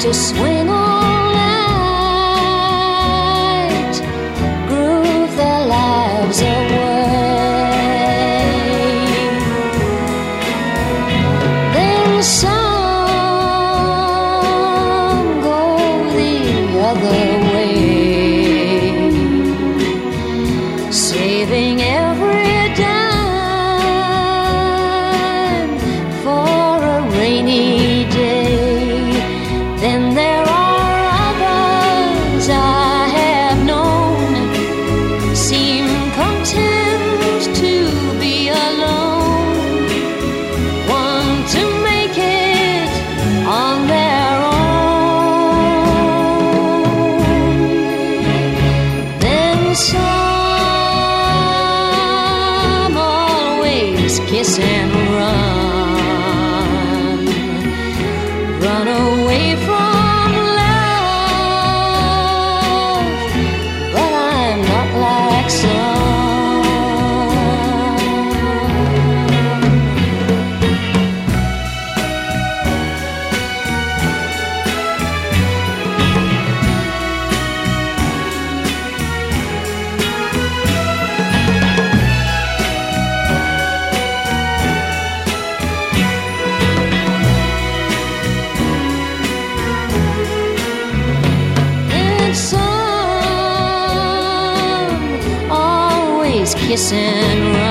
to swing all night, groove their lives away. Then some go the other way, saving every dime for a rainy day. Then there are others I have known, seem content to be alone, want to make it on their own. Then some always kiss and run away from love, but I'm not like some. Kiss and run.